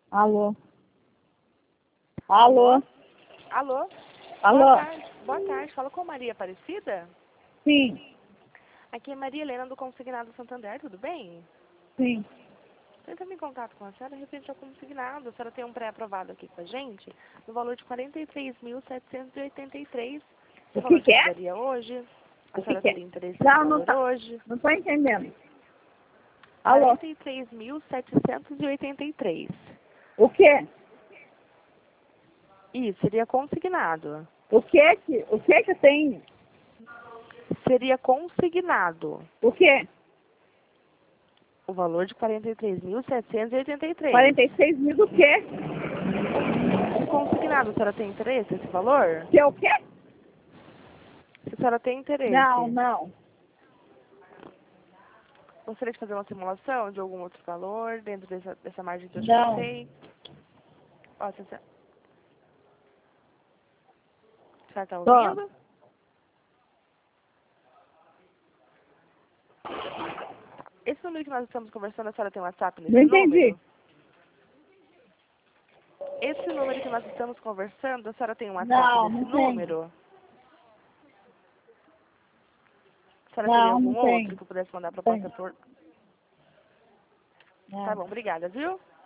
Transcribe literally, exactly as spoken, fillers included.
Alô? Alô? Alô? Alô? Boa tarde. Boa tarde. Fala com Maria Aparecida? Sim, Aqui é Maria Helena do Consignado Santander, tudo bem? sim. Entrando em contato com a senhora, referente ao consignado. A senhora tem um pré-aprovado aqui com a gente, no valor de quarenta e três mil setecentos e oitenta e três. O Esse que valor que é? chegaria hoje? A O que senhora que é? teria interesse Não, nesse não valor tá. hoje? Não tô entendendo. Alô? quarenta e três mil setecentos e oitenta e três. O quê? Isso, seria consignado. O que que, o que que tem? Seria consignado. O quê? O valor de quarenta e três mil setecentos e oitenta e três. quarenta e seis mil do quê? Consignado, a senhora tem interesse nesse valor? Que é o quê? Se a senhora tem interesse. Não, não. Gostaria de fazer uma simulação de algum outro valor dentro dessa, dessa margem que eu te Não. passei? Ó, se a senhora está Tô. ouvindo? Esse número que nós estamos conversando, a senhora tem WhatsApp nesse Não entendi. número? Esse número que nós estamos conversando, a senhora tem um WhatsApp Não, nesse não tenho. número? A senhora teria Não, algum não outro tenho. que eu pudesse mandar a Tenho. proposta por... Não. Tá bom, obrigada, viu?